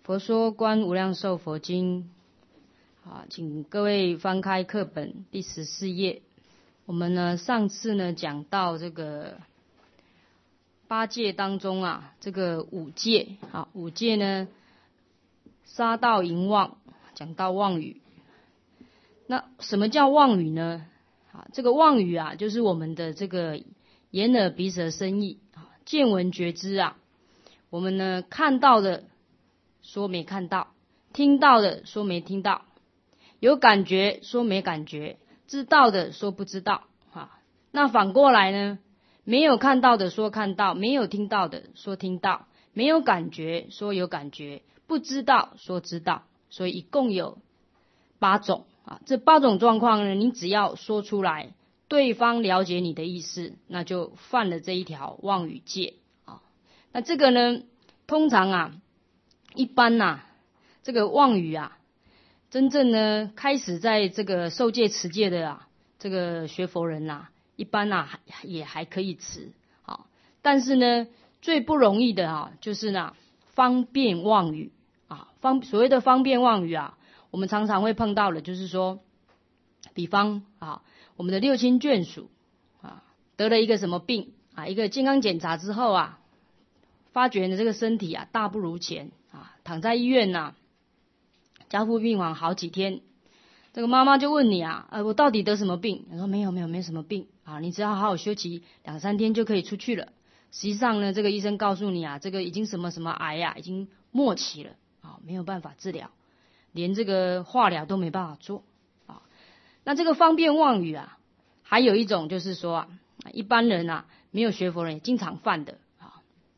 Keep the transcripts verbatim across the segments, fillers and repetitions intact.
佛说观无量寿佛经，啊，请各位翻开课本第十四页。我们呢上次呢讲到这个八戒当中啊，这个五戒啊，五戒呢杀盗淫妄，讲到妄语。那什么叫妄语呢？啊，这个妄语啊，就是我们的这个眼耳鼻舌身意啊，见闻觉知啊，我们呢看到的说没看到，听到的说没听到，有感觉说没感觉，知道的说不知道啊。那反过来呢，没有看到的说看到，没有听到的说听到，没有感觉说有感觉，不知道说知道，所以一共有八种啊。这八种状况呢，你只要说出来，对方了解你的意思，那就犯了这一条妄语戒啊。那这个呢，通常啊，一般呐、啊，这个妄语啊，真正呢开始在这个受戒持戒的啊，这个学佛人呐、啊，一般呐、啊、也还可以持啊。但是呢，最不容易的啊，就是呢方便妄语啊，方所谓的方便妄语啊，我们常常会碰到的，就是说，比方啊，我们的六亲眷属啊，得了一个什么病啊，一个健康检查之后啊，发觉呢这个身体啊大不如前啊，躺在医院呐、啊，加护病房好几天。这个妈妈就问你啊，呃，我到底得什么病？你说没有没有没有什么病啊，你只要好好休息两三天就可以出去了。实际上呢，这个医生告诉你啊，这个已经什么什么癌啊，已经末期了啊，没有办法治疗，连这个化疗都没办法做啊。那这个方便妄语啊，还有一种就是说啊，一般人啊，没有学佛人也经常犯的啊。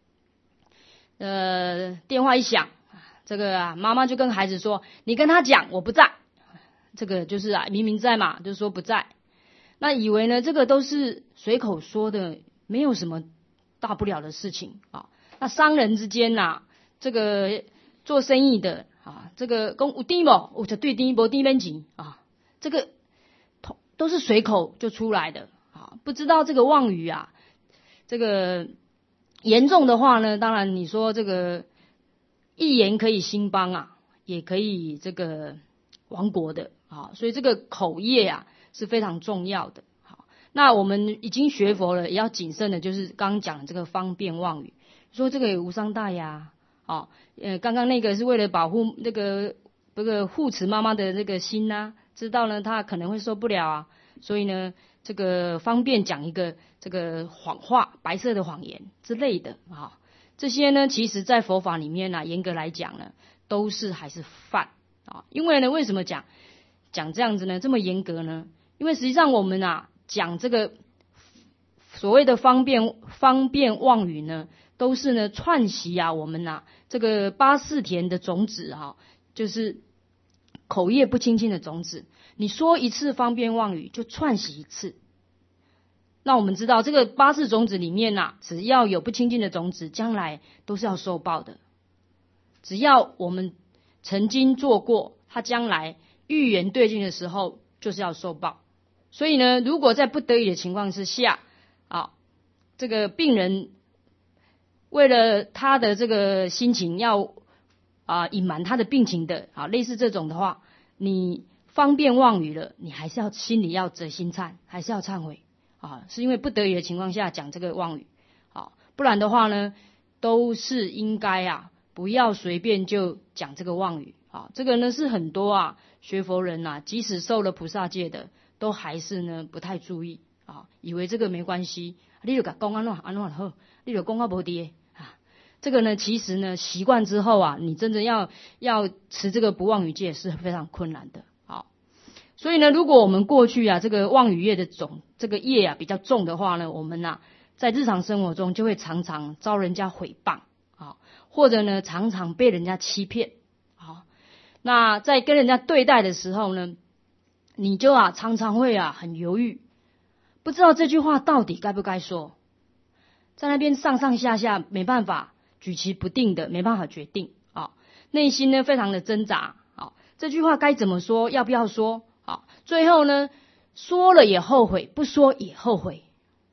呃，电话一响，这个啊，妈妈就跟孩子说：“你跟他讲，我不在。”这个就是啊，明明在嘛，就说不在。那以为呢，这个都是随口说的，没有什么大不了的事情啊。那商人之间呐、啊，这个做生意的啊，这个讲有低不，我就对低不低边钱啊，这个都是随口就出来的啊，不知道这个妄语啊，这个严重的话呢，当然你说这个一言可以兴邦啊，也可以这个亡国的啊，所以这个口业啊是非常重要的。好，那我们已经学佛了，也要谨慎的，就是刚刚讲的这个方便妄语，说这个也无伤大雅啊。呃，刚刚那个是为了保护那个这个护持妈妈的这个心呐、啊，知道呢她可能会受不了啊，所以呢这个方便讲一个这个谎话、白色的谎言之类的啊。这些呢，其实在佛法里面呢、啊，严格来讲呢，都是还是犯。啊，因为呢，为什么讲讲这样子呢？这么严格呢？因为实际上我们啊讲这个所谓的方便方便妄语呢，都是呢串习啊我们啊这个八四田的种子哈、啊，就是口业不清净的种子。你说一次方便妄语，就串习一次。那我们知道这个八四种子里面啊，只要有不清净的种子，将来都是要受报的。只要我们曾经做过，他将来预言对境的时候，就是要受报。所以呢，如果在不得已的情况之下，啊，这个病人为了他的这个心情要啊隐瞒他的病情的啊，类似这种的话，你方便妄语了，你还是要心里要责心忏，还是要忏悔啊，是因为不得已的情况下讲这个妄语啊，不然的话呢，都是应该啊。不要随便就讲这个妄语啊！这个呢是很多啊学佛人呐、啊，即使受了菩萨戒的，都还是呢不太注意啊，以为这个没关系，你就讲公安乱安乱好，你就公安不跌啊。这个呢，其实呢习惯之后啊，你真的要要持这个不妄语戒是非常困难的啊。所以呢，如果我们过去啊这个妄语业的种这个业啊比较重的话呢，我们呐、啊、在日常生活中就会常常遭人家诽谤。或者呢，常常被人家欺骗，好，那在跟人家对待的时候呢，你就啊常常会啊很犹豫，不知道这句话到底该不该说，在那边上上下下没办法举棋不定的，没办法决定啊，内心呢非常的挣扎，啊，这句话该怎么说，要不要说，啊，最后呢说了也后悔，不说也后悔，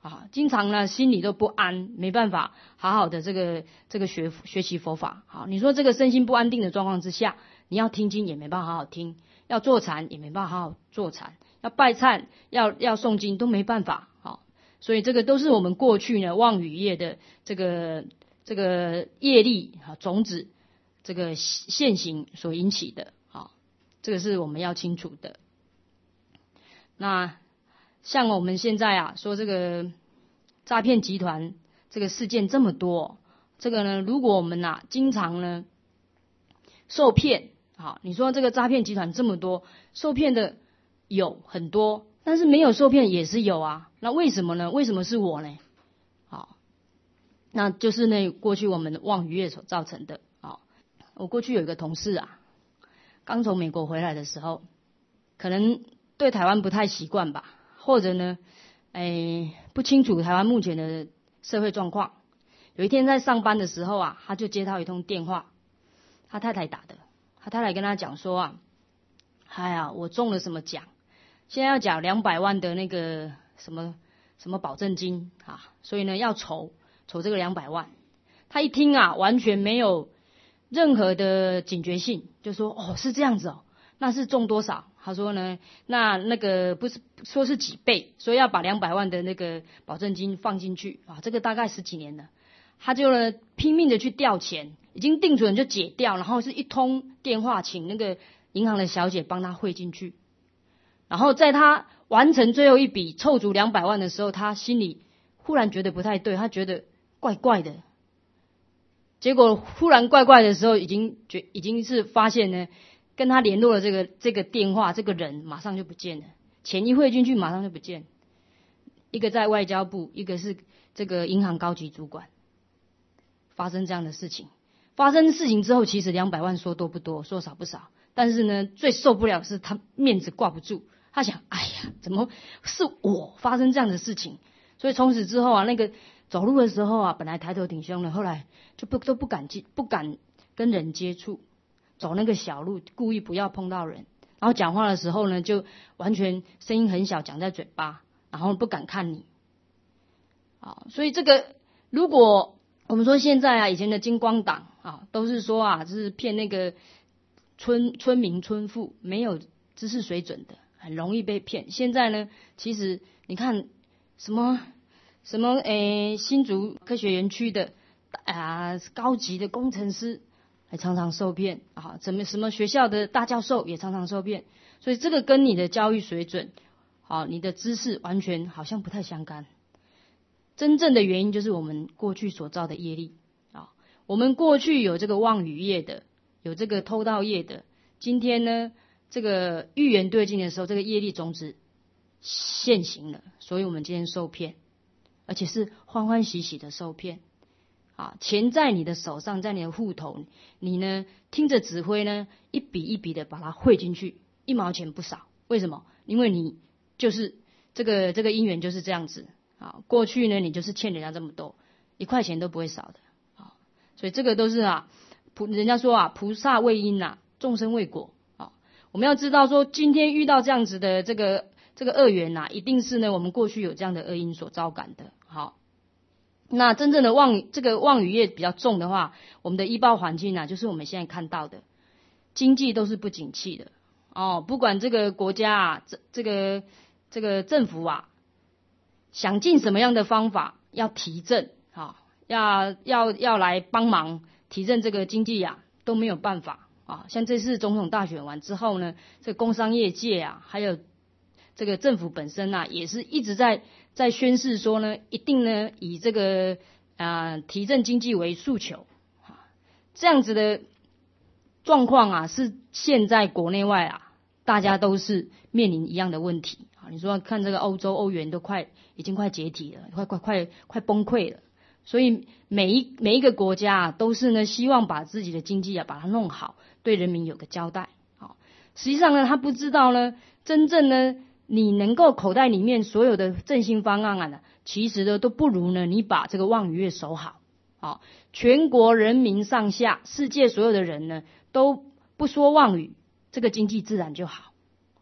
啊，经常呢心里都不安，没办法好好的这个这个学学习佛法。好，你说这个身心不安定的状况之下，你要听经也没办法好好听，要坐禅也没办法好好坐禅，要拜忏要要诵经都没办法。好，所以这个都是我们过去呢妄语业的这个这个业力啊种子这个现行所引起的。好，这个是我们要清楚的。那像我们现在啊说这个诈骗集团这个事件这么多，这个呢如果我们啊经常呢受骗，好，你说这个诈骗集团这么多，受骗的有很多，但是没有受骗也是有啊，那为什么呢？为什么是我呢？好，那就是呢过去我们的妄语业所造成的。好，我过去有一个同事啊，刚从美国回来的时候，可能对台湾不太习惯吧，或者呢，哎，不清楚台湾目前的社会状况。有一天在上班的时候啊，他就接到一通电话，他太太打的。他太太跟他讲说啊，哎呀，我中了什么奖，现在要缴两百万的那个什么什么保证金啊，所以呢要筹筹这个两百万。他一听啊，完全没有任何的警觉性，就说哦是这样子哦，那是中多少？他说呢，那那个不是说是几倍，所以要把两百万的那个保证金放进去啊，这个大概十几年了，他就呢拼命的去调钱，已经定准就解掉，然后是一通电话请那个银行的小姐帮他汇进去，然后在他完成最后一笔凑足两百万的时候，他心里忽然觉得不太对，他觉得怪怪的，结果忽然怪怪的时候，已经觉已经是发现呢。跟他联络的这个这个电话，这个人马上就不见了，钱一汇进去马上就不见，一个在外交部，一个是这个银行高级主管，发生这样的事情。发生事情之后，其实两百万说多不多，说少不少，但是呢，最受不了的是他面子挂不住，他想，哎呀，怎么是我发生这样的事情？所以从此之后啊，那个走路的时候啊，本来抬头挺胸的，后来就不都不敢不敢跟人接触。走那个小路，故意不要碰到人，然后讲话的时候呢，就完全声音很小，讲在嘴巴，然后不敢看你。啊，所以这个如果我们说现在啊，以前的金光党啊，都是说啊，就是骗那个村村民村妇，没有知识水准的，很容易被骗。现在呢，其实你看什么什么诶，新竹科学园区的啊，高级的工程师。还常常受骗啊，怎么什么学校的大教授也常常受骗，所以这个跟你的教育水准，啊，你的知识完全好像不太相干。真正的原因就是我们过去所造的业力啊，我们过去有这个妄语业的，有这个偷盗业的，今天呢，这个遇缘对境的时候，这个业力种子现行了，所以我们今天受骗，而且是欢欢喜喜的受骗。啊，钱在你的手上，在你的户头，你呢听着指挥呢，一笔一笔的把它汇进去，一毛钱不少。为什么？因为你就是这个这个因缘就是这样子啊。过去呢，你就是欠人家这么多，一块钱都不会少的啊。所以这个都是啊，菩人家说啊，菩萨为因啊，众生为果啊。我们要知道说，今天遇到这样子的这个这个恶缘呐，一定是呢我们过去有这样的恶因所招感的。好。那真正的妄这个妄语业比较重的话，我们的医报环境啊，就是我们现在看到的经济都是不景气的哦。不管这个国家啊，这这个这个政府啊，想尽什么样的方法要提振啊，要要要来帮忙提振这个经济啊，都没有办法啊。像这次总统大选完之后呢，这个工商业界啊，还有这个政府本身啊，也是一直在。在宣示说呢，一定呢以这个啊、呃、提振经济为诉求，这样子的状况啊，是现在国内外啊，大家都是面临一样的问题啊。你说看这个欧洲欧元都快已经快解体了，快快快快崩溃了，所以每一每一个国家啊，都是呢希望把自己的经济啊把它弄好，对人民有个交代。好，实际上呢，他不知道呢，真正呢。你能够口袋里面所有的振兴方案啊呢，其实呢都不如呢你把这个妄语业守好。好，全国人民上下，世界所有的人呢都不说妄语，这个经济自然就好。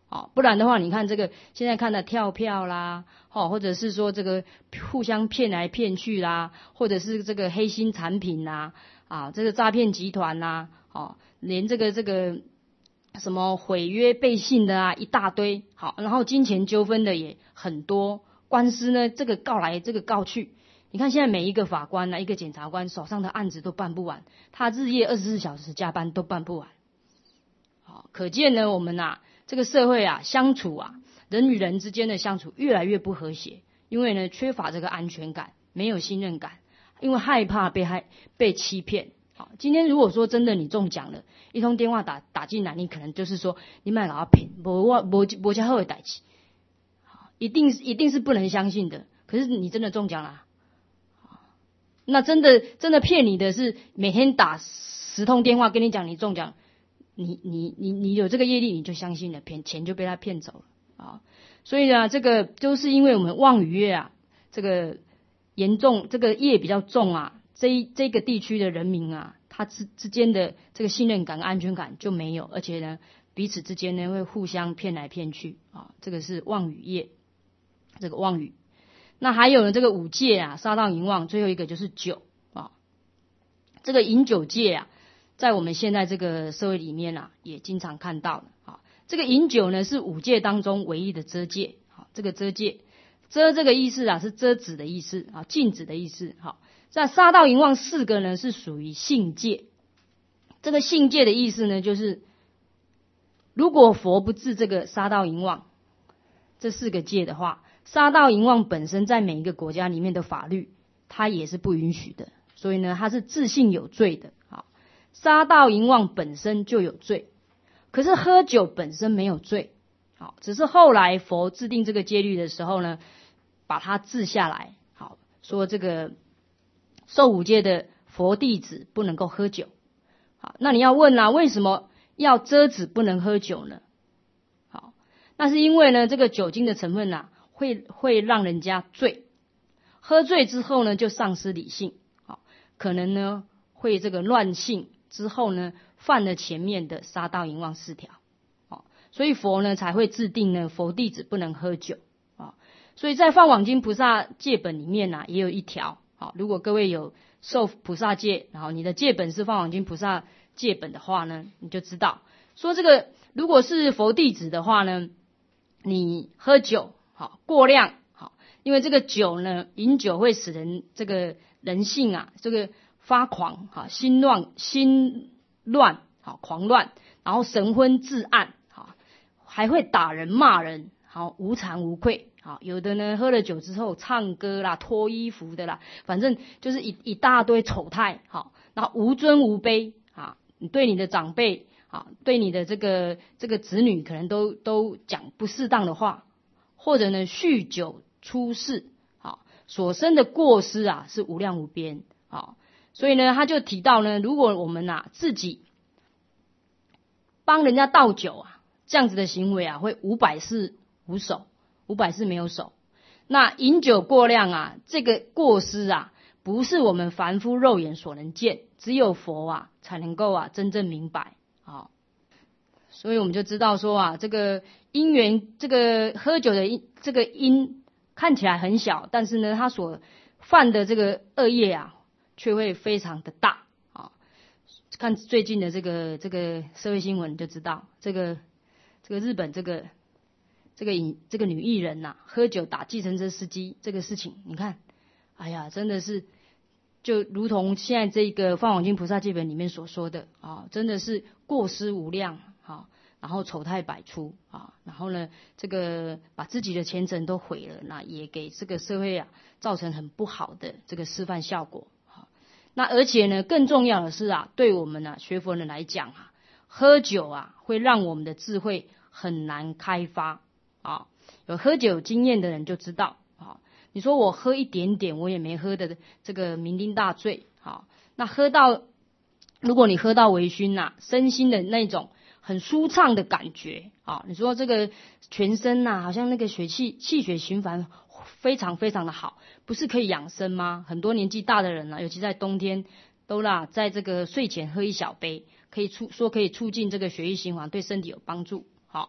哦，不然的话，你看这个现在看的跳票啦，哦，或者是说这个互相骗来骗去啦，或者是这个黑心产品啦，啊，这个诈骗集团啦，哦，连这个这个什么毁约背信的啊，一大堆，好，然后金钱纠纷的也很多，官司呢这个告来这个告去，你看现在每一个法官呢，一个检察官手上的案子都办不完，他日夜二十四小时加班都办不完，好，可见呢我们啊。这个社会啊，相处啊，人与人之间的相处越来越不和谐，因为呢，缺乏这个安全感，没有信任感，因为害怕被害被欺骗。好，今天如果说真的你中奖了，一通电话打打进来，你可能就是说你买老骗，无我无无加好的代志，一定一定是不能相信的。可是你真的中奖了，那真的真的骗你的是每天打十通电话跟你讲你中奖。你你你你有这个业力，你就相信了，骗钱就被他骗走了啊！所以呢，这个就是因为我们望与业啊，这个严重，这个业比较重啊，这这个地区的人民啊，他之之间的这个信任感、安全感就没有，而且呢，彼此之间呢会互相骗来骗去啊，这个是望与业，这个望与。那还有呢，这个五戒啊，杀盗淫妄，最后一个就是酒啊，这个饮酒戒啊。在我们现在这个社会里面啊，也经常看到了啊。这个饮酒呢，是五戒当中唯一的遮戒。好，这个遮戒，遮这个意思啊，是遮止的意思啊，禁止的意思。好，在杀盗淫妄四个呢，是属于性戒。这个性戒的意思呢，就是如果佛不治这个杀盗淫妄这四个戒的话，杀盗淫妄本身在每一个国家里面的法律，它也是不允许的。所以呢，它是自性有罪的。好。杀盗淫妄本身就有罪，可是喝酒本身没有罪，好，只是后来佛制定这个戒律的时候呢，把它治下来，好，说这个受五戒的佛弟子不能够喝酒，好，那你要问啊，为什么要遮止不能喝酒呢？好，那是因为呢，这个酒精的成分啊，会会让人家醉，喝醉之后呢，就丧失理性，好，可能呢会这个乱性。之后呢，犯了前面的杀盗淫妄四条，哦，所以佛呢才会制定呢，佛弟子不能喝酒啊，哦。所以在放网经菩萨戒本里面呢，啊，也有一条，好，哦，如果各位有受菩萨戒，然后你的戒本是放网经菩萨戒本的话呢，你就知道说这个如果是佛弟子的话呢，你喝酒好过量好，因为这个酒呢，饮酒会使人这个人性啊，这个。发狂，哈，心乱，心乱，好，狂乱，然后神昏志暗，好，还会打人骂人，好，无惭无愧，好，有的呢喝了酒之后唱歌啦，脱衣服的啦，反正就是一一大堆丑态，好，然后无尊无卑，啊，你对你的长辈，啊，对你的这个这个子女，可能都都讲不适当的话，或者呢酗酒出事，好，所生的过失啊是无量无边，好。所以呢，他就提到呢，如果我们啊自己帮人家倒酒啊，这样子的行为啊，会五百世无守，五百世没有守。那饮酒过量啊，这个过失啊，不是我们凡夫肉眼所能见，只有佛啊才能够啊真正明白啊，哦。所以我们就知道说啊，这个因缘，这个喝酒的因，这个因看起来很小，但是呢，他所犯的这个恶业啊。却会非常的大啊！看最近的这个这个社会新闻就知道，这个这个日本这个这个影这个女艺人呐，啊，喝酒打计程车司机这个事情，你看，哎呀，真的是就如同现在这个《放网经菩萨戒本》里面所说的啊，真的是过失无量啊，然后丑态百出啊，然后呢，这个把自己的前程都毁了，那也给这个社会啊造成很不好的这个示范效果。那而且呢，更重要的是啊，对我们啊学佛人来讲啊，喝酒啊会让我们的智慧很难开发啊。有喝酒经验的人就知道啊，你说我喝一点点，我也没喝的这个酩酊大醉啊。那喝到，如果你喝到微醺呐，身心的那种很舒畅的感觉啊，你说这个全身呐，好像那个血气气血循环非常非常的好。不是可以养生吗？很多年纪大的人啊，尤其在冬天，都啦，在这个睡前喝一小杯，可以促说可以促进这个血液循环，对身体有帮助。好，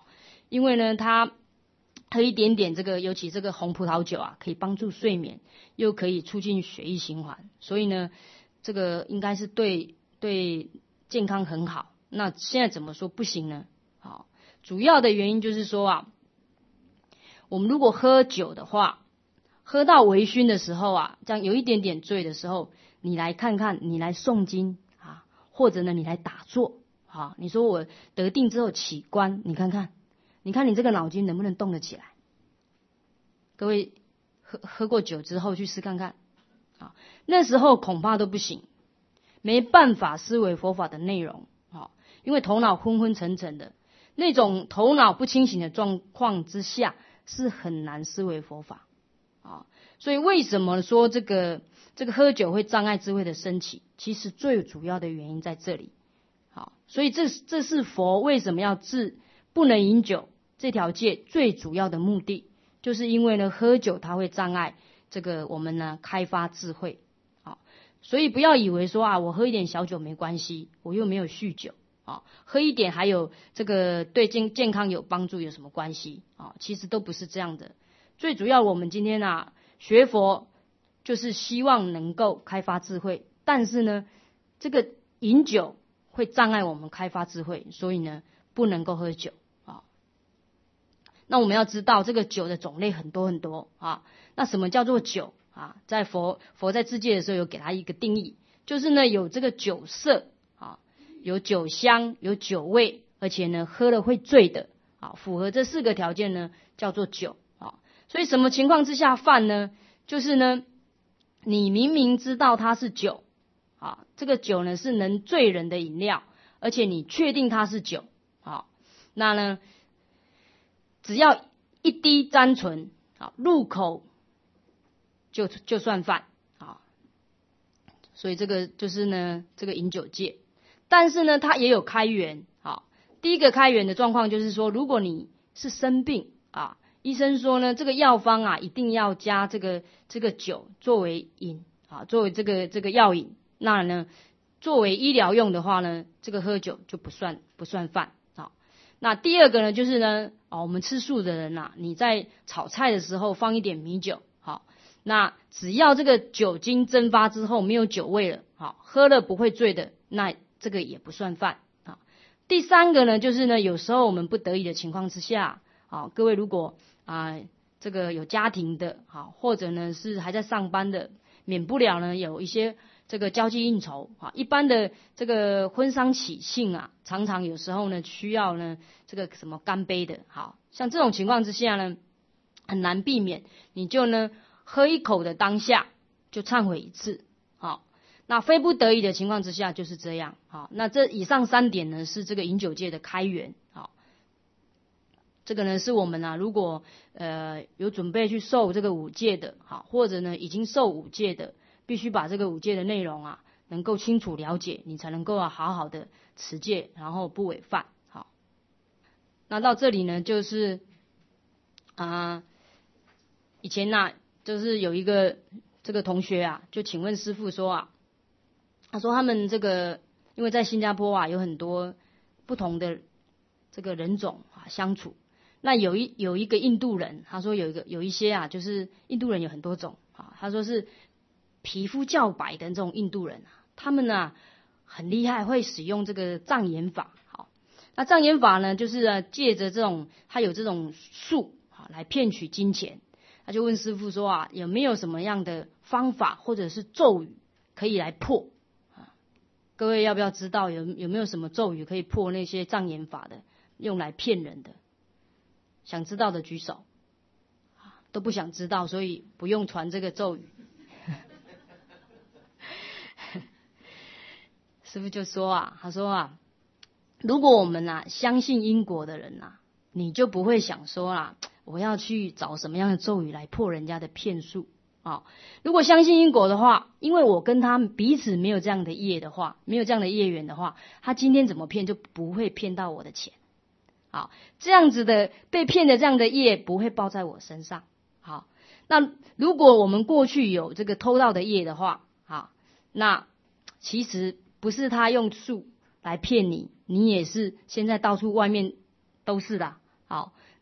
因为呢，它喝一点点这个，尤其这个红葡萄酒啊，可以帮助睡眠，又可以促进血液循环，所以呢，这个应该是对对健康很好。那现在怎么说不行呢？好，主要的原因就是说啊，我们如果喝酒的话，喝到微醺的时候啊，这样有一点点醉的时候，你来看看，你来诵经啊，或者呢，你来打坐啊，你说我得定之后起观，你看看。你看你这个脑筋能不能动得起来？各位喝喝过酒之后去试看看，啊，那时候恐怕都不行，没办法思维佛法的内容，啊，因为头脑昏昏沉沉的，那种头脑不清醒的状况之下，是很难思维佛法，啊，所以为什么说这个这个喝酒会障碍智慧的升起？其实最主要的原因在这里，好，所以这这是佛为什么要治不能饮酒这条戒最主要的目的，就是因为呢，喝酒它会障碍这个我们呢开发智慧，啊，所以不要以为说啊，我喝一点小酒没关系，我又没有酗酒，啊，喝一点还有这个对健健康有帮助有什么关系啊？其实都不是这样的。最主要我们今天啊学佛，就是希望能够开发智慧，但是呢，这个饮酒会障碍我们开发智慧，所以呢，不能够喝酒。那我们要知道，这个酒的种类很多很多啊。那什么叫做酒啊？在佛佛在自戒的时候有给它一个定义，就是呢有这个酒色啊，有酒香，有酒味，而且呢喝了会醉的啊，符合这四个条件呢叫做酒啊。所以什么情况之下犯呢？就是呢你明明知道它是酒啊，这个酒呢是能醉人的饮料，而且你确定它是酒啊，那呢？只要一滴沾唇，好入口就就算犯，好，所以这个就是呢这个饮酒戒，但是呢它也有开源，好，第一个开源的状况就是说，如果你是生病啊，医生说呢这个药方啊一定要加这个这个酒作为饮啊，作为这个这个药饮，那呢作为医疗用的话呢，这个喝酒就不算不算犯。那第二个呢，就是呢，哦，我们吃素的人呐、啊，你在炒菜的时候放一点米酒，好，那只要这个酒精蒸发之后没有酒味了，好，喝了不会醉的，那这个也不算犯啊。第三个呢，就是呢，有时候我们不得已的情况之下，好，各位如果啊、呃、这个有家庭的，好，或者呢是还在上班的，免不了呢有一些。这个交际应酬啊，一般的这个婚丧喜庆啊，常常有时候呢需要呢这个什么干杯的，好像这种情况之下呢，很难避免，你就呢喝一口的当下就忏悔一次，好，那非不得已的情况之下就是这样，好，那这以上三点呢是这个饮酒戒的开源，好，这个呢是我们啊如果呃有准备去受这个五戒的，好，或者呢已经受五戒的。必须把这个五戒的内容啊，能够清楚了解，你才能够啊好好的持戒，然后不违犯。好，那到这里呢，就是啊、呃，以前呐、啊，就是有一个这个同学啊，就请问师父说啊，他说他们这个因为在新加坡啊，有很多不同的这个人种啊相处，那有一有一个印度人，他说有一个有一些啊，就是印度人有很多种啊，他说是。皮肤较白的这种印度人啊，他们呢很厉害，会使用这个障眼法。好，那障眼法呢，就是啊借着这种他有这种术啊来骗取金钱。他就问师父说啊，有没有什么样的方法或者是咒语可以来破啊？各位要不要知道有有没有什么咒语可以破那些障眼法的，用来骗人的？想知道的举手。都不想知道，所以不用传这个咒语。师父就说啊，他说啊，如果我们啊相信因果的人啊，你就不会想说啦，我要去找什么样的咒语来破人家的骗术啊。如果相信因果的话，因为我跟他彼此没有这样的业的话，没有这样的业缘的话，他今天怎么骗就不会骗到我的钱。好，这样子的被骗的这样的业不会报在我身上。好，那如果我们过去有这个偷盗的业的话，好，那其实不是他用术来骗你，你也是现在到处外面都是的。好，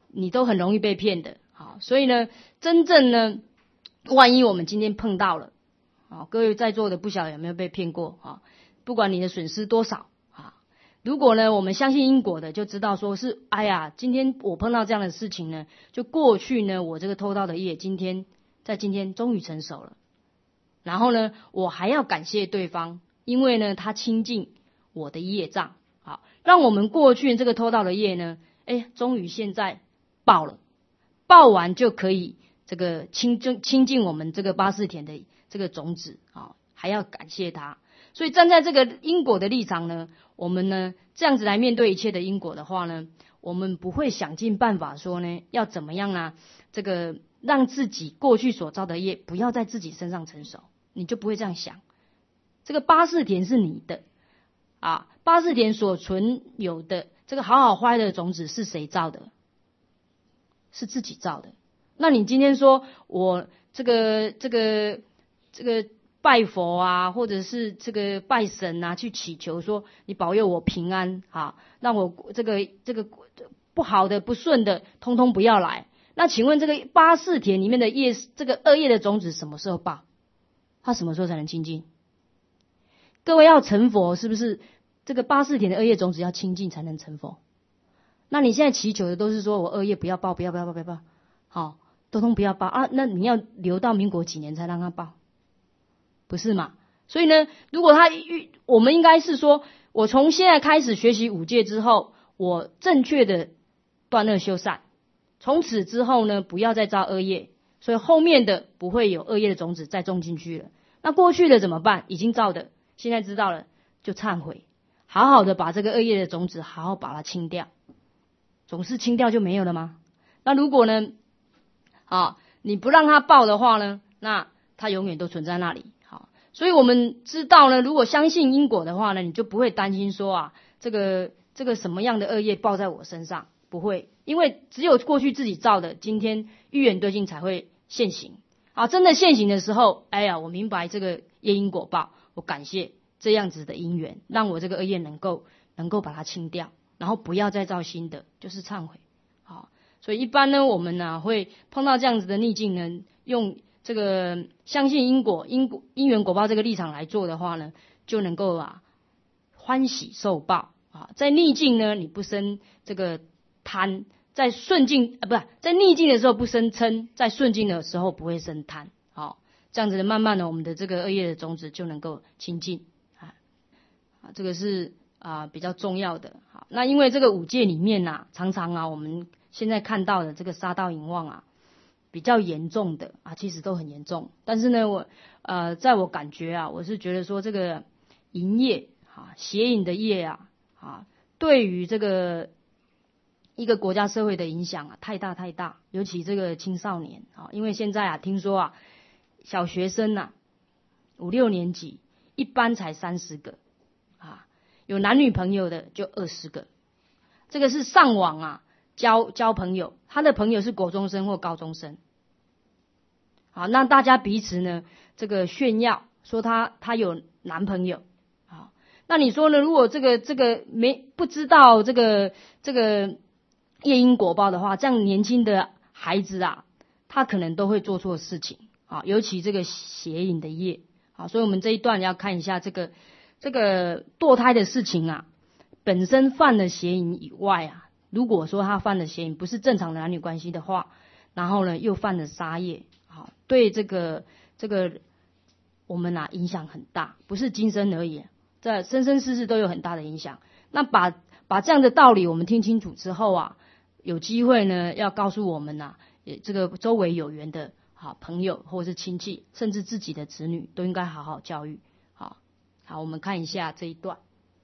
你都很容易被骗的。好，所以呢，真正呢，万一我们今天碰到了，好，各位在座的不晓得有没有被骗过啊？不管你的损失多少啊，如果呢我们相信因果的，就知道说是，哎呀，今天我碰到这样的事情呢，就过去呢我这个偷盗的业，今天在今天终于成熟了。然后呢，我还要感谢对方，因为呢他清净我的业障，好，让我们过去这个偷盗的业呢，哎，终于现在报了，报完就可以这个清净清净我们这个八识田的这个种子啊，还要感谢他。所以站在这个因果的立场呢，我们呢这样子来面对一切的因果的话呢，我们不会想尽办法说呢要怎么样啊，这个让自己过去所造的业不要在自己身上成熟，你就不会这样想。这个八识田是你的啊，八识田所存有的这个好好坏的种子是谁造的？是自己造的。那你今天说我这个这个这个拜佛啊，或者是这个拜神啊，去祈求说你保佑我平安啊，让我这个这个不好的不顺的通通不要来。那请问这个八识田里面的业，这个恶业的种子什么时候报？它什么时候才能清净？各位要成佛，是不是这个八识田的恶业种子要清净才能成佛？那你现在祈求的都是说我恶业不要报，不要不要不要不要，好，通通不要报啊！那你要留到民国几年才让他报？不是嘛？所以呢，如果他我们应该是说，我从现在开始学习五戒之后，我正确的断恶修善，从此之后呢，不要再造恶业，所以后面的不会有恶业的种子再种进去了。那过去的怎么办？已经造的，现在知道了就忏悔，好好的把这个恶业的种子好好把它清掉，总是清掉就没有了吗？那如果呢，啊，你不让它报的话呢，那它永远都存在那里。好，所以我们知道呢，如果相信因果的话呢，你就不会担心说啊，这个这个什么样的恶业报在我身上，不会，因为只有过去自己造的，今天遇缘对境才会现行。啊，真的现行的时候，哎呀，我明白这个业因果报，我感谢这样子的因缘，让我这个恶业能够能够把它清掉，然后不要再造新的，就是忏悔。好，所以一般呢，我们呢、啊、会碰到这样子的逆境呢，用这个相信因果、因果因缘果报这个立场来做的话呢，就能够啊欢喜受报啊。在逆境呢，你不生这个贪。在顺境啊，不是在逆境的时候不生嗔，在顺境的时候不会生贪，好，这样子的，慢慢的，我们的这个恶业的种子就能够清净啊，啊，这个是啊比较重要的。好，那因为这个五戒里面呐、啊，常常啊，我们现在看到的这个杀盗淫妄啊，比较严重的啊，其实都很严重。但是呢，我呃，在我感觉啊，我是觉得说这个淫业啊，邪淫的业啊，啊，对于这个一个国家社会的影响啊，太大太大，尤其这个青少年啊，因为现在啊，听说啊，小学生啊，五六年级一班才三十个啊，有男女朋友的就二十个，这个是上网啊交交朋友，他的朋友是国中生或高中生，好，那大家彼此呢这个炫耀，说他他有男朋友，好，那你说呢？如果这个这个没不知道这个这个。业因果报的话，这样年轻的孩子啊，他可能都会做错事情啊，尤其这个邪淫的业啊，所以我们这一段要看一下这个这个堕胎的事情啊，本身犯了邪淫以外啊，如果说他犯了邪淫，不是正常的男女关系的话，然后呢又犯了杀业，啊，对这个这个我们啊影响很大，不是今生而已，在生生世世都有很大的影响。那把把这样的道理我们听清楚之后啊，有机会呢，要告诉我们呐、啊，也这个周围有缘的好朋友或者是亲戚，甚至自己的子女，都应该好好教育。好，好，我们看一下这一段。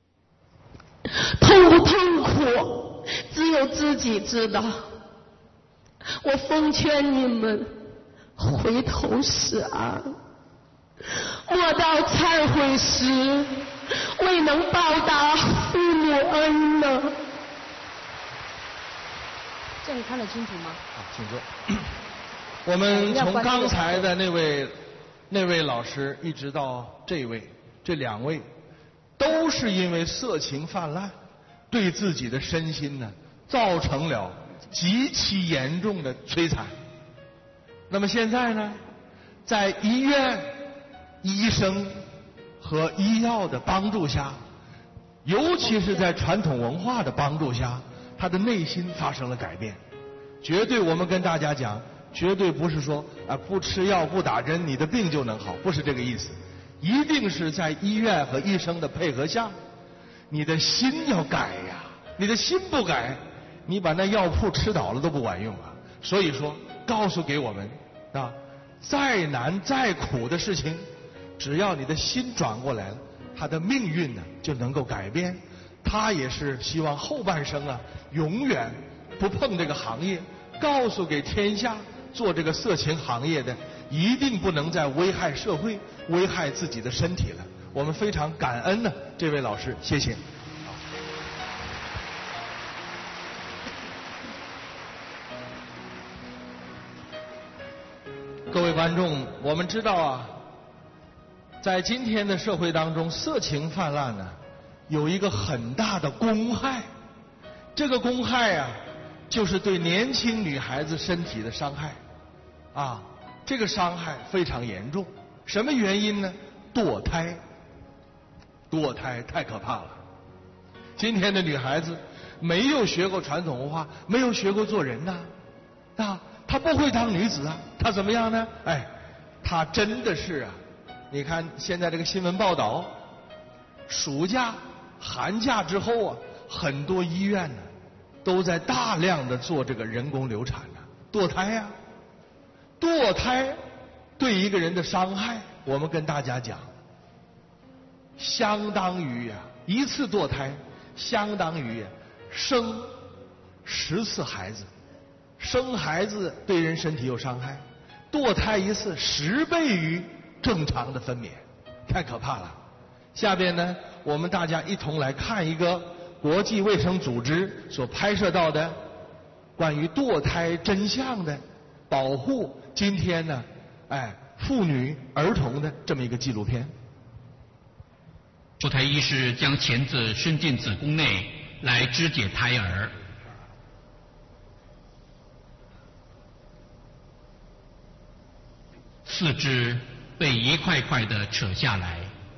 痛不痛苦，只有自己知道。我奉劝你们回头是岸，莫到忏悔时未能报答父母恩呢。 这样看得清楚吗？ 好，请坐。我们从刚才的那位那位老师一直到这位，这两位都是因为色情泛滥，对自己的身心呢造成了极其严重的摧残。那么现在呢，在医院、医生和医药的帮助下，尤其是在传统文化的帮助下，他的内心发生了改变。绝对，我们跟大家讲，绝对不是说啊不吃药不打针你的病就能好，不是这个意思。一定是在医院和医生的配合下，你的心要改呀。你的心不改，你把那药铺吃倒了都不管用啊。所以说，告诉给我们啊，再难再苦的事情，只要你的心转过来了，他的命运呢就能够改变。他也是希望后半生啊，永远不碰这个行业。告诉给天下，做这个色情行业的，一定不能再危害社会、危害自己的身体了。我们非常感恩呢，这位老师，谢谢。各位观众，我们知道啊，在今天的社会当中，色情泛滥呢，有一个很大的公害。这个公害啊，就是对年轻女孩子身体的伤害，啊，这个伤害非常严重。什么原因呢？堕胎。堕胎太可怕了。今天的女孩子没有学过传统文化，没有学过做人呐，啊，她不会当女子啊，她怎么样呢？哎，她真的是啊，你看现在这个新闻报道，暑假、寒假之后啊，很多医院呢都在大量的做这个人工流产呢，堕胎呀、啊，堕胎对一个人的伤害，我们跟大家讲，相当于呀、啊、一次堕胎相当于、啊、生十次孩子，生孩子对人身体有伤害，堕胎一次十倍于正常的分娩，太可怕了。下边呢，我们大家一同来看一个国际卫生组织所拍摄到的关于堕胎真相的保护今天呢，哎，妇女儿童的这么一个纪录片。 堕胎医师将钳子伸进子宫内来肢解胎儿，四肢被一块块的扯下来，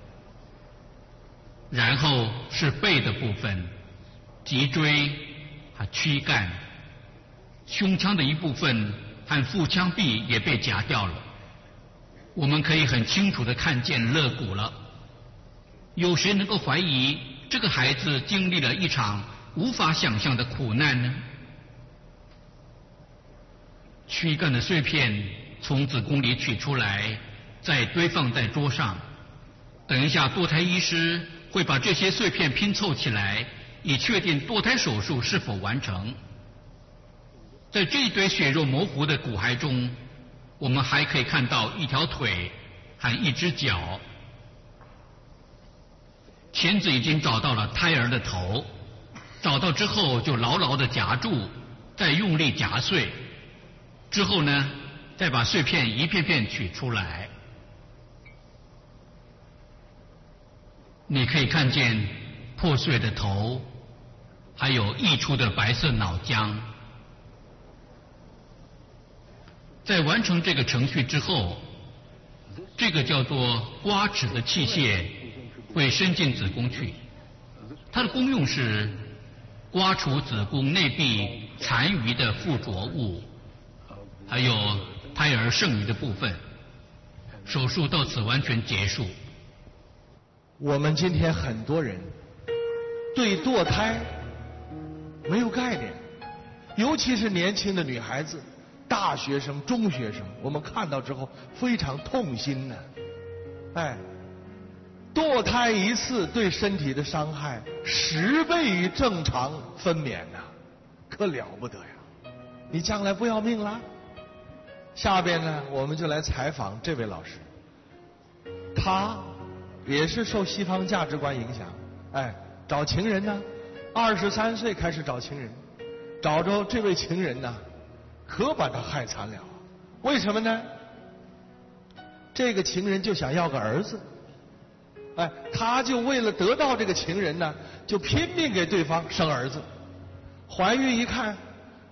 然后是背的部分，脊椎和躯干，胸腔的一部分和腹腔壁也被夹掉了。我们可以很清楚地看见肋骨了。有谁能够怀疑这个孩子经历了一场无法想象的苦难呢？躯干的碎片从子宫里取出来，再堆放在桌上。等一下，堕胎医师会把这些碎片拼凑起来，以确定堕胎手术是否完成。在这一堆血肉模糊的骨骸中，我们还可以看到一条腿和一只脚。钳子已经找到了胎儿的头，找到之后就牢牢地夹住，再用力夹碎，之后呢，再把碎片一片片取出来。你可以看见破碎的头，还有溢出的白色脑浆。在完成这个程序之后，这个叫做刮齿的器械会伸进子宫去，它的功用是刮除子宫内壁残余的附着物，还有胎儿剩余的部分。手术到此完全结束。 我们今天很多人对堕胎没有概念，尤其是年轻的女孩子、大学生、中学生，我们看到之后非常痛心呢、啊。哎。堕胎一次对身体的伤害十倍于正常分娩呐、啊，可了不得呀！你将来不要命了？下边呢，我们就来采访这位老师，他也是受西方价值观影响，哎，找情人呢，二十三岁开始找情人，找着这位情人呢，可把他害惨了。为什么呢？这个情人就想要个儿子。哎，他就为了得到这个情人呢，就拼命给对方生儿子。怀孕一看，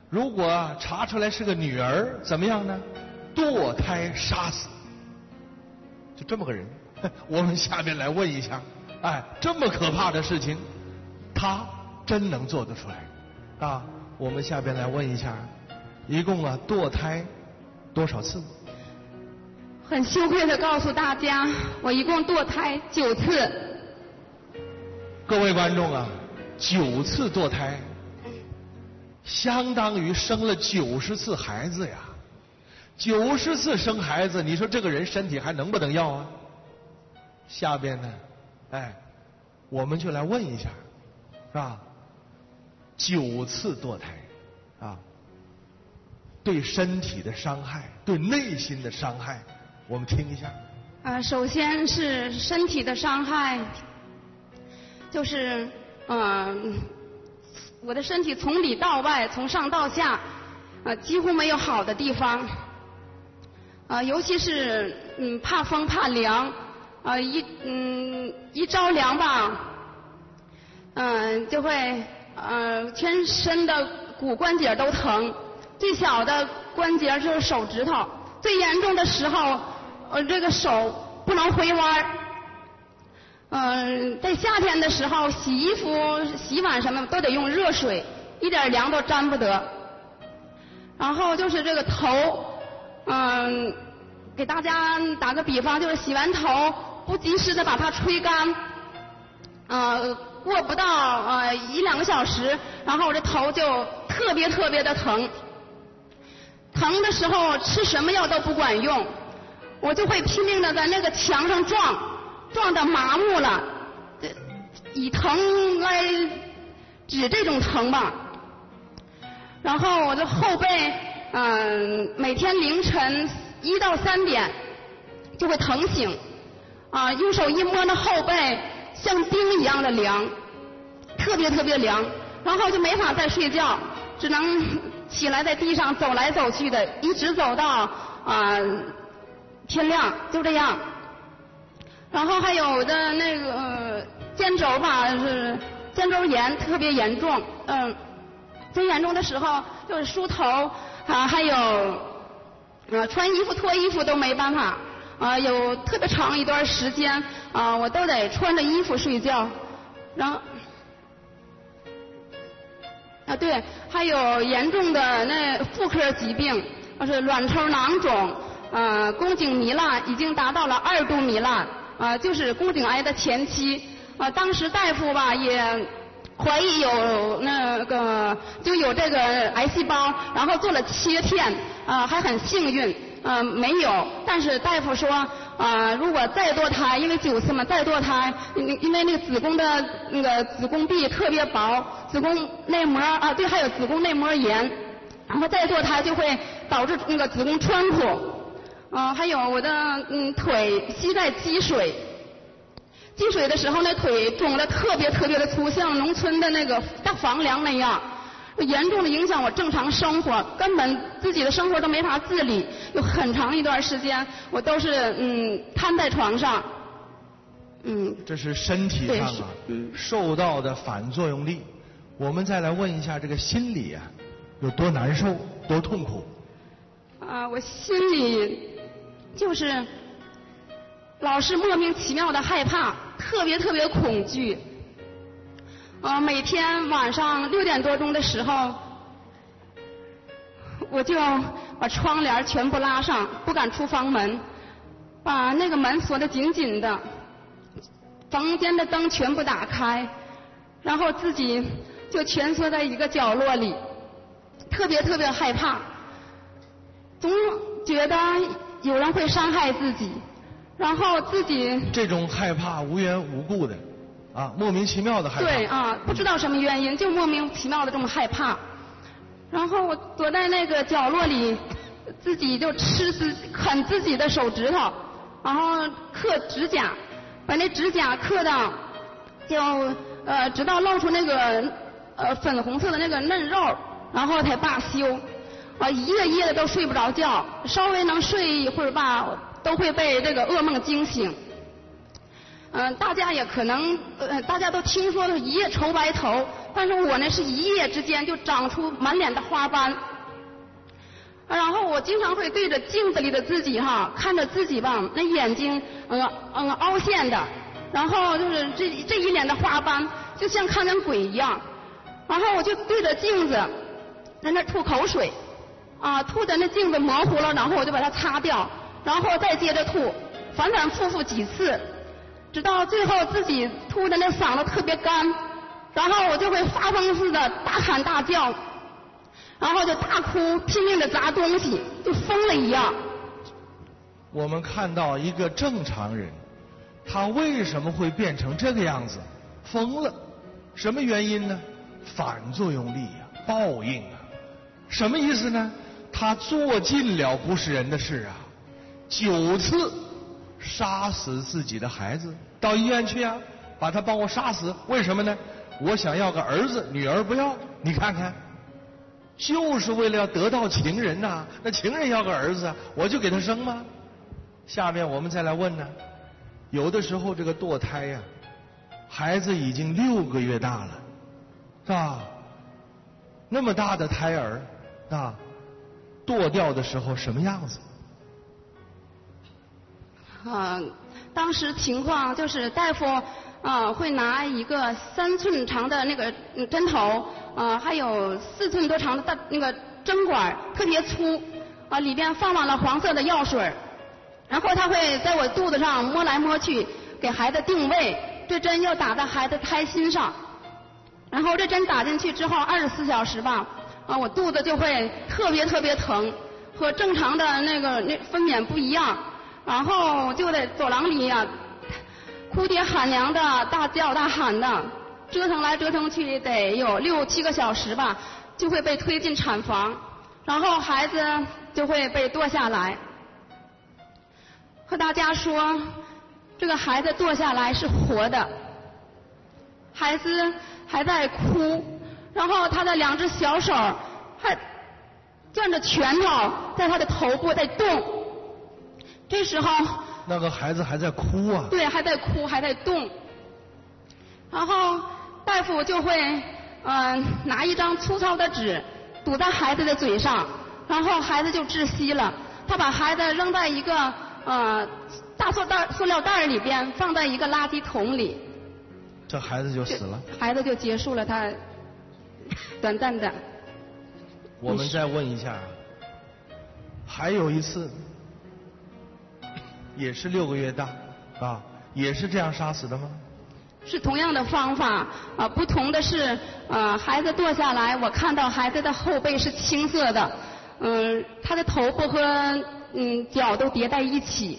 如果查出来是个女儿，怎么样呢？堕胎杀死。就这么个人，我们下面来问一下，哎，这么可怕的事情，他真能做得出来啊？我们下边来问一下，一共啊堕胎多少次？ 很羞愧的告诉大家，我一共堕胎九次。 各位观众啊，九次堕胎，相当于生了九十次孩子呀！九十次生孩子，你说这个人身体还能不能要啊？下边呢，哎，我们就来问一下，是吧？九次堕胎，啊，对身体的伤害，对内心的伤害，我们听一下。 呃，首先是身体的伤害，就是嗯、呃，我的身体从里到外，从上到下，呃，几乎没有好的地方。啊、呃，尤其是嗯怕风怕凉，啊、呃、一嗯一着凉吧，嗯、呃、就会呃全身的骨关节都疼，最小的关节就是手指头，最严重的时候，呃这个手不能回弯。嗯、呃，在夏天的时候洗衣服、洗碗什么都得用热水，一点凉都沾不得。然后就是这个头。嗯，给大家打个比方，就是洗完头不及时的把它吹干，呃，过不到呃一两个小时，然后我这头就特别特别的疼，疼的时候吃什么药都不管用，我就会拼命的在那个墙上撞，撞得麻木了，以疼来指这种疼吧。然后我的后背。嗯，每天凌晨一到三点就会疼醒，啊，用手一摸那后背像冰一样的凉，特别特别凉，然后就没法再睡觉，只能起来在地上走来走去的，一直走到啊天亮，就这样。然后还有的那个、呃、肩轴吧，是肩周炎特别严重，嗯，最严重的时候就是梳头。啊，还有，呃，穿衣服、脱衣服都没办法，啊，有特别长一段时间，啊，我都得穿着衣服睡觉，然后，啊，对，还有严重的那妇科疾病，就是卵巢囊肿，呃，宫颈糜烂已经达到了二度糜烂，啊，就是宫颈癌的前期，啊，当时大夫吧也。怀疑有那个就有这个癌细胞，然后做了切片，啊、呃，还很幸运，啊、呃，没有。但是大夫说，啊、呃，如果再堕胎，因为九次嘛，再堕胎，因为那个子宫的那个子宫壁特别薄，子宫内膜啊，对，还有子宫内膜炎，然后再堕胎就会导致那个子宫穿孔，啊、呃，还有我的嗯腿膝盖积水。积水的时候，那腿肿得特别特别的粗，像农村的那个大房梁那样，严重的影响我正常生活，根本自己的生活都没法自理。有很长一段时间，我都是嗯瘫在床上，嗯。这是身体上啊、嗯、受到的反作用力。我们再来问一下，这个心理啊，有多难受，多痛苦？啊，我心里就是。老是莫名其妙的害怕，特别特别恐惧。呃，每天晚上六点多钟的时候，我就把窗帘全部拉上，不敢出房门，把那个门锁得紧紧的，房间的灯全部打开，然后自己就蜷缩在一个角落里，特别特别害怕，总觉得有人会伤害自己。然后自己这种害怕无缘无故的啊，莫名其妙的害怕。对啊，不知道什么原因，就莫名其妙的这么害怕。然后我躲在那个角落里，自己就吃自啃自己的手指头，然后刻指甲，把那指甲刻到就呃直到露出那个呃粉红色的那个嫩肉，然后才罢休。啊，一夜一夜的都睡不着觉，稍微能睡一会儿吧。都会被这个噩梦惊醒， 嗯、呃，大家也可能呃大家都听说的一夜愁白头，但是我呢是一夜之间就长出满脸的花斑。然后我经常会对着镜子里的自己哈，看着自己吧，那眼睛嗯嗯凹陷的，然后就是这这一脸的花斑，就像看见鬼一样。然后我就对着镜子在那吐口水，啊，吐的那镜子模糊了，然后我就把它擦掉，然后再接着吐，反反复复几次，直到最后自己吐的那嗓子特别干，然后我就会发疯似的大喊大叫。然后就大哭，拼命的砸东西，就疯了一样。 我们看到一个正常人，他为什么会变成这个样子？疯了，什么原因呢？反作用力啊，报应啊。什么意思呢？他做尽了不是人的事啊，九次杀死自己的孩子，到医院去啊，把他帮我杀死。为什么呢？我想要个儿子，女儿不要。你看看。就是为了要得到情人呐、啊，那情人要个儿子，我就给他生吗？下面我们再来问呢，有的时候这个堕胎呀、啊，孩子已经六个月大了，是吧？那么大的胎儿啊，堕掉的时候什么样子？ 啊，当时情况就是大夫啊会拿一个三寸长的那个针头。啊，还有四寸多长的大那个针管，特别粗，啊，里边放满了黄色的药水，然后他会在我肚子上摸来摸去，给孩子定位，这针要打在孩子胎心上，然后这针打进去之后，二十四小时吧，啊，我肚子就会特别特别疼，和正常的那个那分娩不一样，然后就在走廊里呀、啊，哭爹喊娘的，大叫大喊的。折腾来折腾去得有六七个小时吧，就会被推进产房，然后孩子就会被堕下来。和大家说，这个孩子堕下来是活的，孩子还在哭，然后他的两只小手还攥着拳头在他的头部在动。这时候， 那个孩子还在哭啊？ 对，还在哭，还在动。然后大夫就会嗯、呃、拿一张粗糙的纸堵在孩子的嘴上，然后孩子就窒息了。他把孩子扔在一个呃大塑袋塑料袋里边，放在一个垃圾桶里。 这孩子就死了。 孩子就结束了他短暂的。 我们再问一下，还有一次，也是六个月大啊，也是这样杀死的吗？ 是同样的方法啊、呃，不同的是，呃，孩子堕下来，我看到孩子的后背是青色的，嗯、呃，他的头部和嗯脚都叠在一起。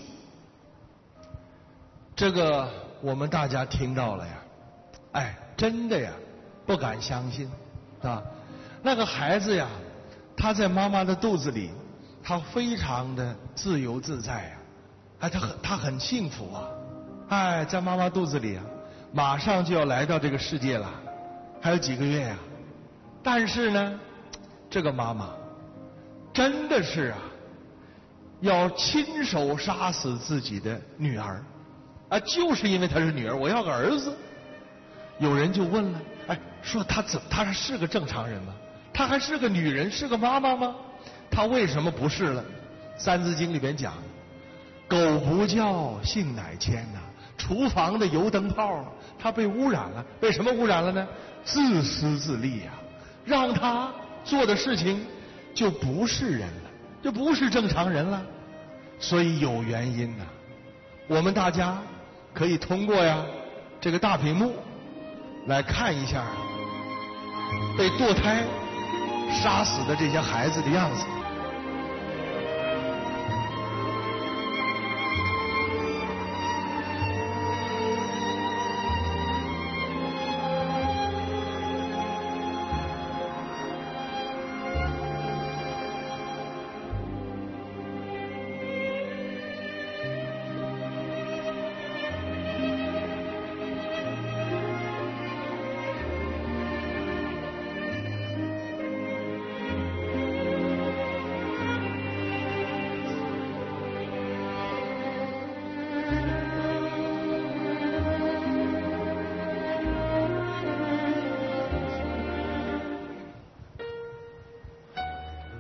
这个我们大家听到了呀，哎，真的呀，不敢相信啊！那个孩子呀，他在妈妈的肚子里，他非常的自由自在呀，哎，他很他很幸福啊，哎，在妈妈肚子里啊。马上就要来到这个世界了，还有几个月呀、啊？但是呢，这个妈妈真的是啊，要亲手杀死自己的女儿啊，就是因为她是女儿，我要个儿子。有人就问了，哎，说她怎她是个正常人吗？她还是个女人，是个妈妈吗？她为什么不是了？《三字经》里边讲，狗不教，性乃迁呐、啊。厨房的油灯泡，它被污染了，为什么污染了呢？自私自利呀、啊，让他做的事情就不是人了，就不是正常人了。所以有原因呐、啊。我们大家可以通过呀这个大屏幕来看一下被堕胎杀死的这些孩子的样子。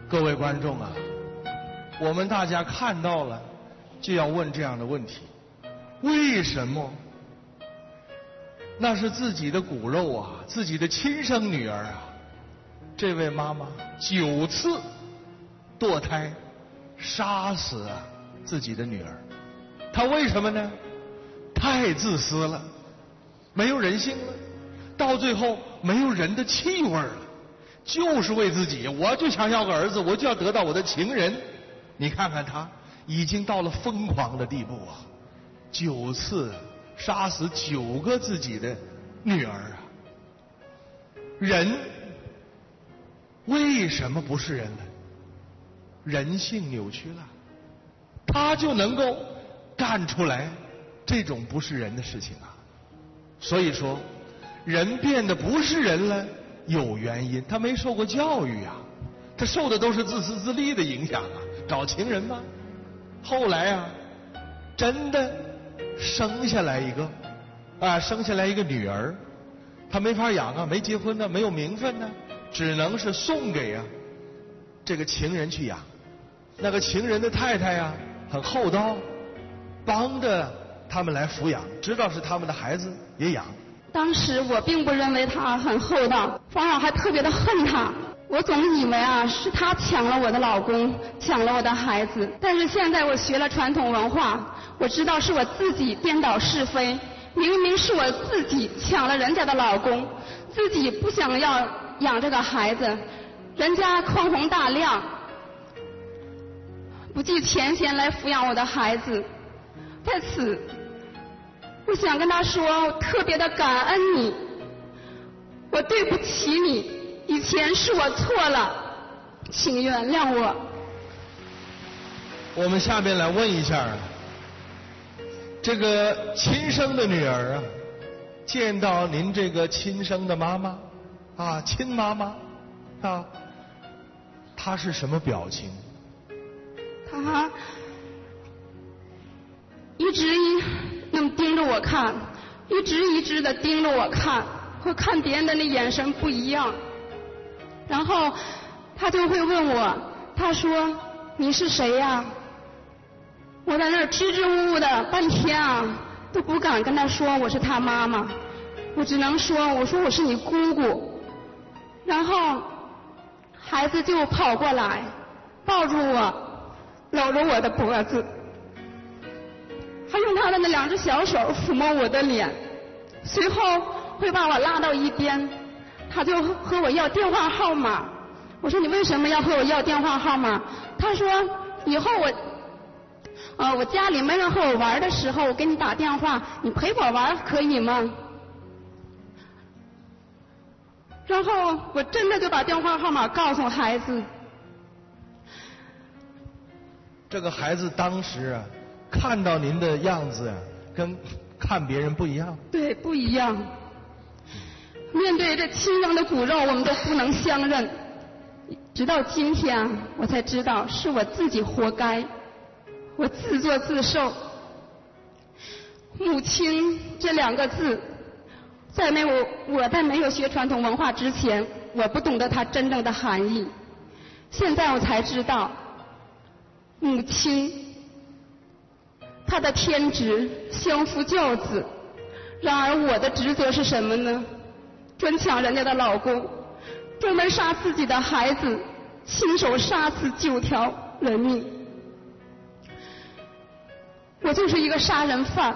各位观众啊，我们大家看到了，就要问这样的问题：为什么那是自己的骨肉啊，自己的亲生女儿啊，这位妈妈九次堕胎，杀死啊自己的女儿？她为什么呢？太自私了，没有人性了，到最后没有人的气味了，就是为自己，我就想要个儿子，我就要得到我的情人。你看看她已经到了疯狂的地步啊，九次杀死九个自己的女儿啊！人为什么不是人呢？人性扭曲了，他就能够干出来这种不是人的事情啊！所以说，人变得不是人了，有原因，他没受过教育啊，他受的都是自私自利的影响啊！找情人吗？后来啊，真的生下来一个啊，生下来一个女儿，他没法养啊，没结婚呢，没有名分呢，只能是送给啊这个情人去养。那个情人的太太呀、啊，很厚道，帮着他们来抚养，知道是他们的孩子也养。 当时我并不认为他很厚道，反而还特别的恨他。我总以为啊是他抢了我的老公，抢了我的孩子。但是现在我学了传统文化，我知道是我自己颠倒是非，明明是我自己抢了人家的老公，自己不想要养这个孩子，人家宽宏大量，不计前嫌来抚养我的孩子。在此，我想跟他说，我特别的感恩你，我对不起你，以前是我错了，请原谅我。 我们下面来问一下，这个亲生的女儿啊，见到您这个亲生的妈妈啊，亲妈妈啊，她是什么表情？ 他一直一那么盯着我看，一直一直的盯着我看，和看别人的那眼神不一样。然后他就会问我，他说你是谁呀？我在那儿支支吾吾的半天啊，都不敢跟他说我是他妈妈，我只能说我说我是你姑姑。然后孩子就跑过来抱住我，搂着我的脖子，还用他的那两只小手抚摸我的脸，随后会把我拉到一边，他就和我要电话号码。我说你为什么要和我要电话号码？他说以后我呃我家里没人和我玩的时候，我给你打电话，你陪我玩可以吗？然后我真的就把电话号码告诉孩子。 这个孩子当时啊，看到您的样子啊，跟看别人不一样。 对，不一样。面对这亲生的骨肉，我们都不能相认。直到今天，我才知道是我自己活该，我自作自受。母亲这两个字，在没有我在没有学传统文化之前，我不懂得它真正的含义。现在我才知道，母亲她的天职相夫教子，然而我的职责是什么呢？专抢人家的老公，专门杀自己的孩子，亲手杀死九条人命。我就是一个杀人犯。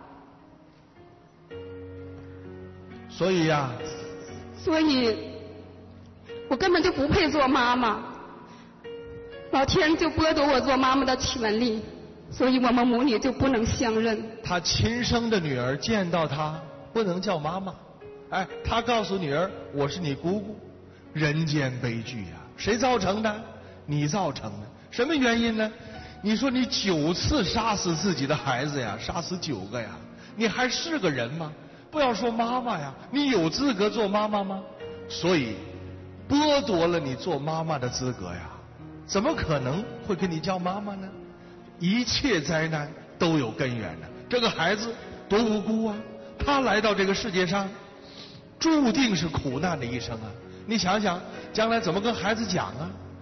所以呀、啊， 所以我根本就不配做妈妈，老天就剥夺我做妈妈的权利，所以我们母女就不能相认。 他亲生的女儿见到他不能叫妈妈，哎，他告诉女儿我是你姑姑，人间悲剧呀、啊！谁造成的？你造成的。什么原因呢？你说你九次杀死自己的孩子呀，杀死九个呀，你还是个人吗？不要说妈妈呀，你有资格做妈妈吗？所以剥夺了你做妈妈的资格呀，怎么可能会跟你叫妈妈呢？一切灾难都有根源的。这个孩子多无辜啊，他来到这个世界上注定是苦难的一生啊。你想想将来怎么跟孩子讲啊？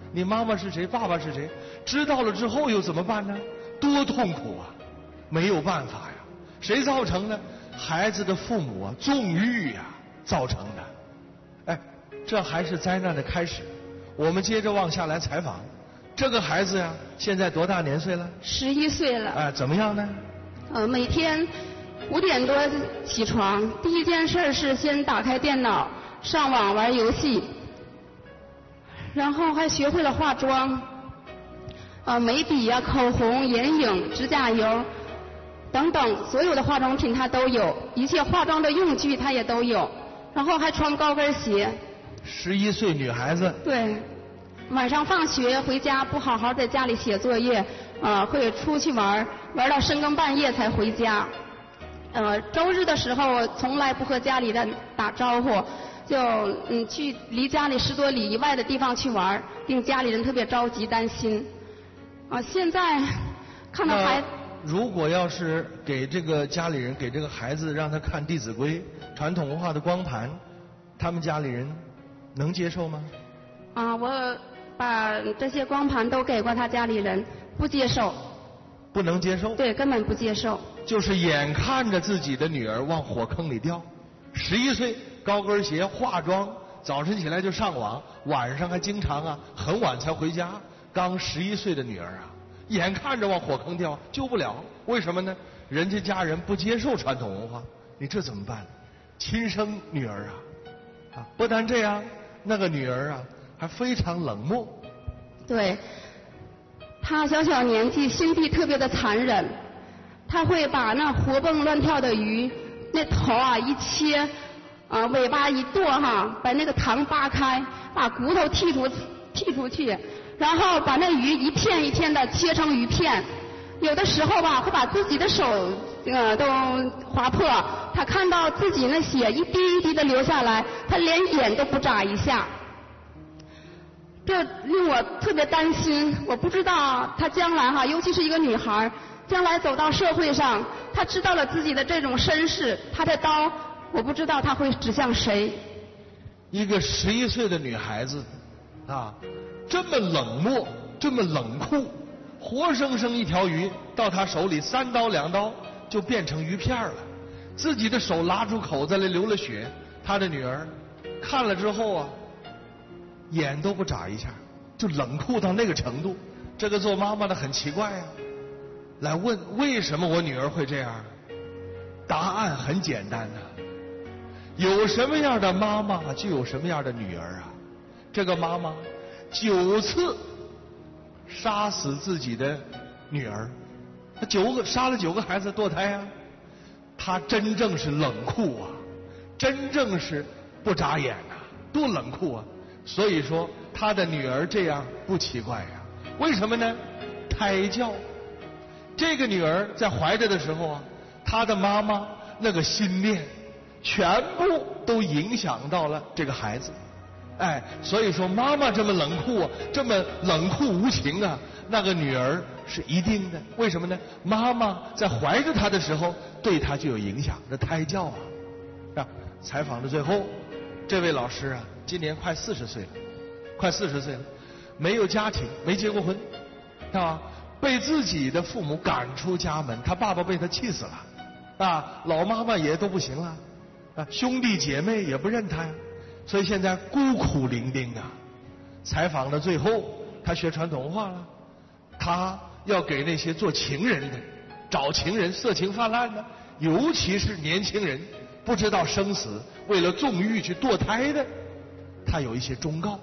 你妈妈是谁，爸爸是谁？知道了之后又怎么办呢？多痛苦啊！没有办法呀。谁造成的？孩子的父母啊，纵欲呀、啊、造成的。哎，这还是灾难的开始。我们接着往下来采访。这个孩子呀，现在多大年岁了？ 十一岁了。 哎，怎么样呢？ 呃，每天五点多起床，第一件事是先打开电脑上网玩游戏，然后还学会了化妆，呃，眉笔啊、口红、眼影、指甲油等等，所有的化妆品他都有，一切化妆的用具他也都有，然后还穿高跟鞋。 十一岁女孩子。 对。晚上放学回家不好好在家里写作业，呃，会出去玩，玩到深更半夜才回家。呃，周日的时候从来不和家里人打招呼，就嗯去离家里十多里以外的地方去玩，令家里人特别着急担心。啊、呃，现在看到孩子， 如果要是给这个家里人给这个孩子让他看《弟子规》传统文化的光盘，他们家里人能接受吗？ 啊，我把这些光盘都给过他家里人，不接受。 不能接受？ 对，根本不接受。 就是眼看着自己的女儿往火坑里掉，十一岁，高跟鞋，化妆，早晨起来就上网，晚上还经常啊很晚才回家。刚十一岁的女儿啊，眼看着往火坑掉，救不了。为什么呢？人家家人不接受传统文化，你这怎么办？亲生女儿啊，啊，不但这样，那个女儿啊还非常冷漠。 对，她小小年纪，心地特别的残忍。她会把那活蹦乱跳的鱼，那头啊一切，啊尾巴一剁哈，把那个膛扒开，把骨头剔出剔出去，然后把那鱼一片一片的切成鱼片。有的时候吧，会把自己的手呃都划破。她看到自己那血一滴一滴的流下来，她连眼都不眨一下。这令我特别担心，我不知道她将来哈，尤其是一个女孩，将来走到社会上，她知道了自己的这种身世，她的刀，我不知道她会指向谁。 一个十一岁的女孩子，啊，这么冷漠，这么冷酷，活生生一条鱼到她手里，三刀两刀就变成鱼片了，自己的手拉住口子来流了血，她的女儿看了之后啊，眼都不眨一下，就冷酷到那个程度。这个做妈妈的很奇怪啊，来问为什么我女儿会这样？答案很简单呐、啊，有什么样的妈妈就有什么样的女儿啊。这个妈妈九次杀死自己的女儿，她九个杀了九个孩子堕胎啊，她真正是冷酷啊，真正是不眨眼啊，多冷酷啊！所以说她的女儿这样不奇怪呀、啊，为什么呢？胎教。这个女儿在怀着的时候啊，她的妈妈那个心念全部都影响到了这个孩子。哎，所以说妈妈这么冷酷啊，这么冷酷无情啊，那个女儿是一定的。为什么呢？妈妈在怀着她的时候对她就有影响，这胎教啊。啊，采访的最后，这位老师啊，今年快四十岁了，快四十岁了，没有家庭，没结过婚，啊，被自己的父母赶出家门，他爸爸被他气死了，啊，老妈妈也都不行了，啊，兄弟姐妹也不认他呀。所以现在孤苦伶仃啊。采访的最后，他学传统文化了，他要给那些做情人的、找情人、色情泛滥的，尤其是年轻人不知道生死，为了纵欲去堕胎的，他有一些忠告。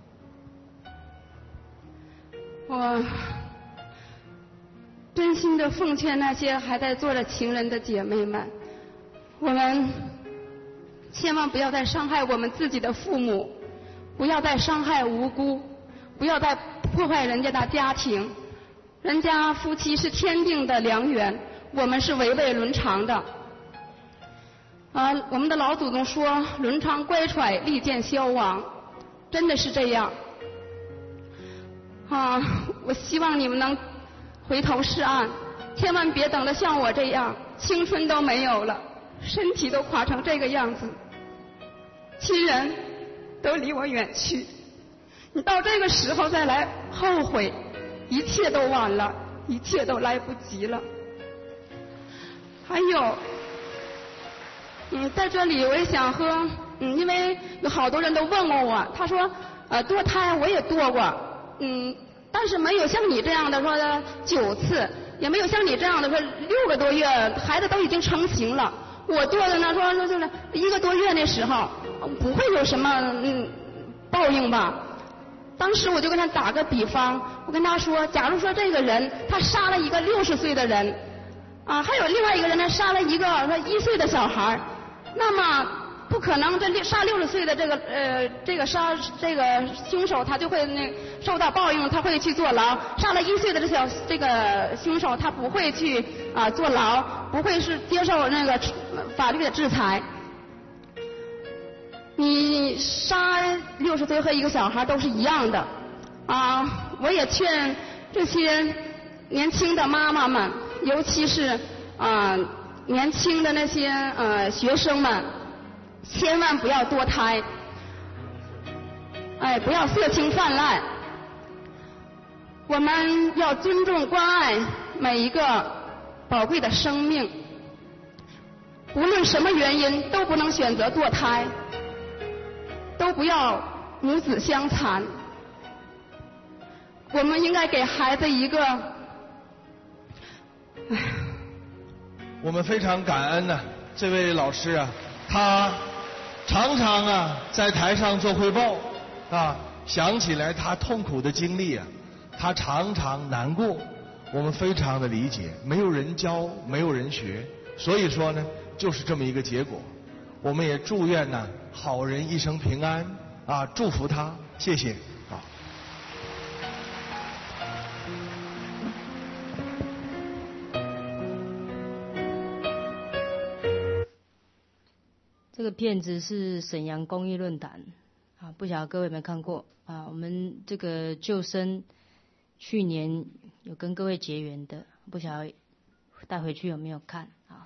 我真心的奉劝那些还在做着情人的姐妹们，我们千万不要再伤害我们自己的父母，不要再伤害无辜，不要再破坏人家的家庭。人家夫妻是天定的良缘，我们是违背伦常的。啊，我们的老祖宗说伦常乖舛，利剑消亡，真的是这样。啊，我希望你们能回头是岸，千万别等得像我这样，青春都没有了，身体都垮成这个样子，亲人都离我远去， 你到这个时候再来后悔，一切都晚了，一切都来不及了。还有，嗯，在这里我也想和，嗯，因为有好多人都问过我，他说，呃，堕胎我也堕过，嗯，但是没有像你这样的说的九次，也没有像你这样的说六个多月孩子都已经成型了。我堕的呢，说说就是一个多月那时候，不会有什么嗯报应吧。当时我就跟他打个比方，我跟他说，假如说这个人他杀了一个六十岁的人，啊，还有另外一个人呢杀了一个说一岁的小孩，那么不可能这六杀六十岁的这个呃这个杀这个凶手他就会那受到报应，他会去坐牢；杀了一岁的这小这个凶手他不会去啊坐牢，不会是接受那个法律的制裁。你杀六十岁和一个小孩都是一样的啊！我也劝这些年轻的妈妈们，尤其是啊年轻的那些呃学生们，千万不要堕胎，哎，不要色情泛滥。我们要尊重关爱每一个宝贵的生命，无论什么原因都不能选择堕胎。都不要母子相残，我们应该给孩子一个。 我们非常感恩呢、啊，这位老师啊，他常常啊在台上做汇报啊，想起来他痛苦的经历啊，他常常难过。我们非常的理解，没有人教，没有人学，所以说呢，就是这么一个结果。我们也祝愿呢、啊。好人一生平安啊！祝福他，谢谢啊。 这个片子是沈阳公益论坛啊，不晓得各位有没有看过啊？我们这个救生去年有跟各位结缘的，不晓得带回去有没有看啊？